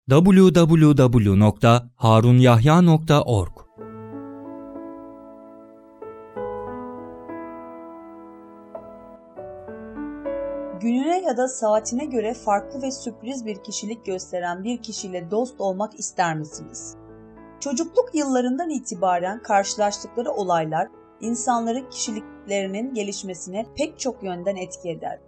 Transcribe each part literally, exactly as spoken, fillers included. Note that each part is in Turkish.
double-u double-u double-u nokta harun yahya nokta org. Gününe ya da saatine göre farklı ve sürpriz bir kişilik gösteren bir kişiyle dost olmak ister misiniz? Çocukluk yıllarından itibaren karşılaştıkları olaylar insanların kişiliklerinin gelişmesine pek çok yönden etki eder.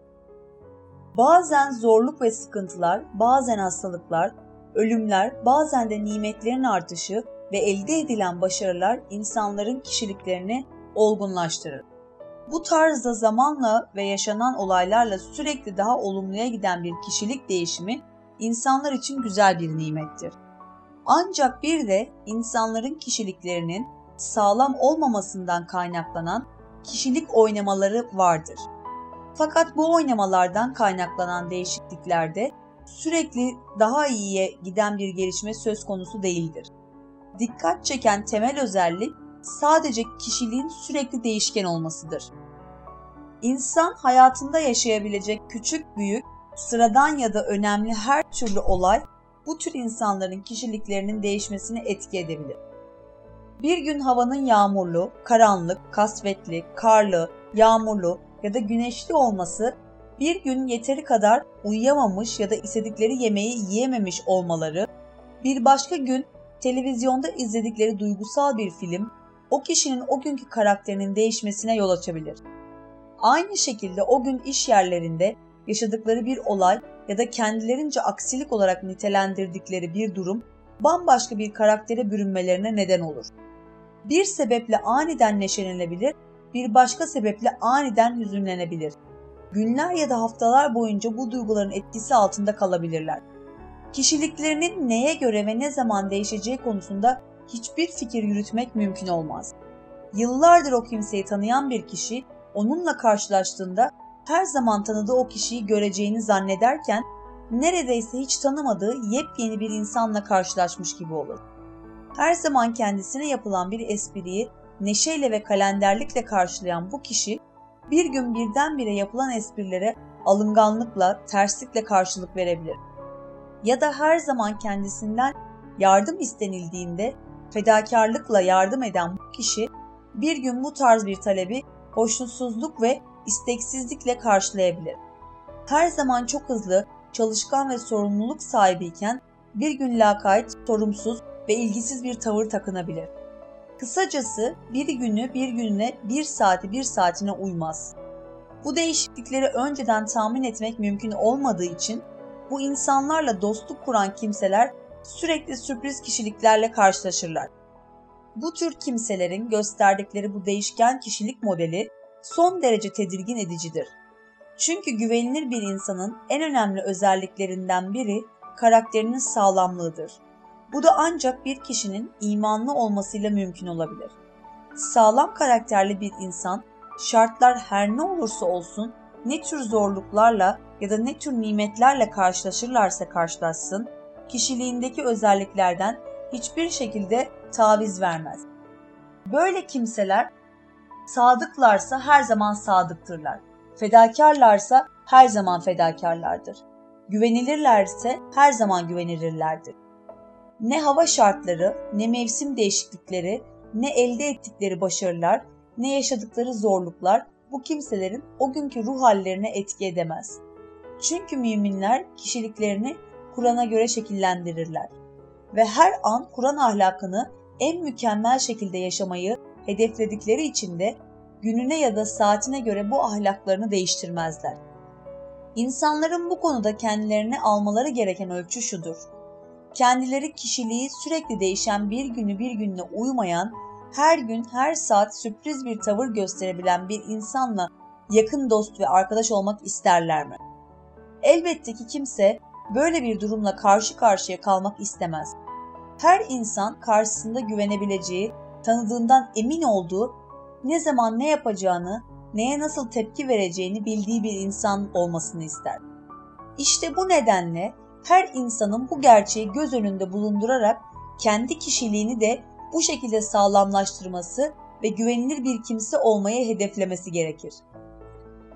Bazen zorluk ve sıkıntılar, bazen hastalıklar, ölümler, bazen de nimetlerin artışı ve elde edilen başarılar insanların kişiliklerini olgunlaştırır. Bu tarzda zamanla ve yaşanan olaylarla sürekli daha olumluya giden bir kişilik değişimi insanlar için güzel bir nimettir. Ancak bir de insanların kişiliklerinin sağlam olmamasından kaynaklanan kişilik oynamaları vardır. Fakat bu oynamalardan kaynaklanan değişikliklerde sürekli daha iyiye giden bir gelişme söz konusu değildir. Dikkat çeken temel özellik sadece kişiliğin sürekli değişken olmasıdır. İnsan hayatında yaşayabilecek küçük, büyük, sıradan ya da önemli her türlü olay bu tür insanların kişiliklerinin değişmesine etki edebilir. Bir gün havanın yağmurlu, karanlık, kasvetli, karlı, yağmurlu ya da güneşli olması, bir gün yeteri kadar uyuyamamış ya da istedikleri yemeği yiyememiş olmaları, bir başka gün televizyonda izledikleri duygusal bir film, o kişinin o günkü karakterinin değişmesine yol açabilir. Aynı şekilde o gün iş yerlerinde yaşadıkları bir olay ya da kendilerince aksilik olarak nitelendirdikleri bir durum, bambaşka bir karaktere bürünmelerine neden olur. Bir sebeple aniden neşelenebilir, bir başka sebeple aniden hüzünlenebilir. Günler ya da haftalar boyunca bu duyguların etkisi altında kalabilirler. Kişiliklerinin neye göre ve ne zaman değişeceği konusunda hiçbir fikir yürütmek mümkün olmaz. Yıllardır o kimseyi tanıyan bir kişi, onunla karşılaştığında her zaman tanıdığı o kişiyi göreceğini zannederken, neredeyse hiç tanımadığı yepyeni bir insanla karşılaşmış gibi olur. Her zaman kendisine yapılan bir espriyi neşeyle ve kalenderlikle karşılayan bu kişi, bir gün birdenbire yapılan esprilere alınganlıkla, terslikle karşılık verebilir. Ya da her zaman kendisinden yardım istenildiğinde fedakarlıkla yardım eden bu kişi, bir gün bu tarz bir talebi hoşnutsuzluk ve isteksizlikle karşılayabilir. Her zaman çok hızlı, çalışkan ve sorumluluk sahibiyken bir gün lakayt, sorumsuz ve ilgisiz bir tavır takınabilir. Kısacası bir günü bir gününe, bir saati bir saatine uymaz. Bu değişiklikleri önceden tahmin etmek mümkün olmadığı için bu insanlarla dostluk kuran kimseler sürekli sürpriz kişiliklerle karşılaşırlar. Bu tür kimselerin gösterdikleri bu değişken kişilik modeli son derece tedirgin edicidir. Çünkü güvenilir bir insanın en önemli özelliklerinden biri karakterinin sağlamlığıdır. Bu da ancak bir kişinin imanlı olmasıyla mümkün olabilir. Sağlam karakterli bir insan, şartlar her ne olursa olsun, ne tür zorluklarla ya da ne tür nimetlerle karşılaşırlarsa karşılaşsın, kişiliğindeki özelliklerden hiçbir şekilde taviz vermez. Böyle kimseler sadıklarsa her zaman sadıktırlar. Fedakarlarsa her zaman fedakarlardır. Güvenilirlerse her zaman güvenilirlerdir. Ne hava şartları, ne mevsim değişiklikleri, ne elde ettikleri başarılar, ne yaşadıkları zorluklar bu kimselerin o günkü ruh hallerine etki edemez. Çünkü müminler kişiliklerini Kur'an'a göre şekillendirirler ve her an Kur'an ahlakını en mükemmel şekilde yaşamayı hedefledikleri için de gününe ya da saatine göre bu ahlaklarını değiştirmezler. İnsanların bu konuda kendilerine almaları gereken ölçü şudur: kendileri kişiliği sürekli değişen, bir günü bir gününe uymayan, her gün her saat sürpriz bir tavır gösterebilen bir insanla yakın dost ve arkadaş olmak isterler mi? Elbette ki kimse böyle bir durumla karşı karşıya kalmak istemez. Her insan karşısında güvenebileceği, tanıdığından emin olduğu, ne zaman ne yapacağını, neye nasıl tepki vereceğini bildiği bir insan olmasını ister. İşte bu nedenle her insanın bu gerçeği göz önünde bulundurarak kendi kişiliğini de bu şekilde sağlamlaştırması ve güvenilir bir kimse olmayı hedeflemesi gerekir.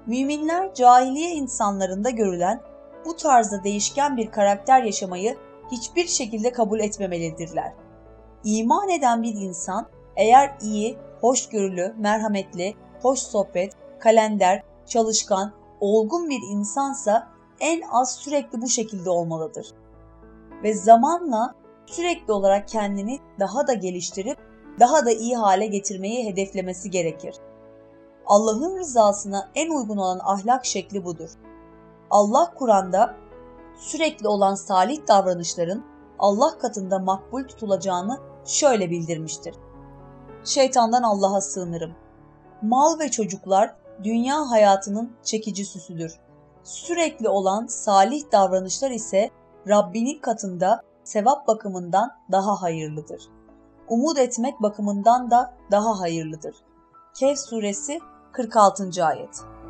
Müminler cahiliye insanlarında görülen bu tarzda değişken bir karakter yaşamayı hiçbir şekilde kabul etmemelidirler. İman eden bir insan eğer iyi, hoşgörülü, merhametli, hoş sohbet, kalender, çalışkan, olgun bir insansa en az sürekli bu şekilde olmalıdır. Ve zamanla sürekli olarak kendini daha da geliştirip daha da iyi hale getirmeyi hedeflemesi gerekir. Allah'ın rızasına en uygun olan ahlak şekli budur. Allah Kur'an'da sürekli olan salih davranışların Allah katında makbul tutulacağını şöyle bildirmiştir. Şeytandan Allah'a sığınırım. Mal ve çocuklar dünya hayatının çekici süsüdür. Sürekli olan salih davranışlar ise Rabbinin katında sevap bakımından daha hayırlıdır. Umut etmek bakımından da daha hayırlıdır. Kehf suresi kırk altıncı ayet.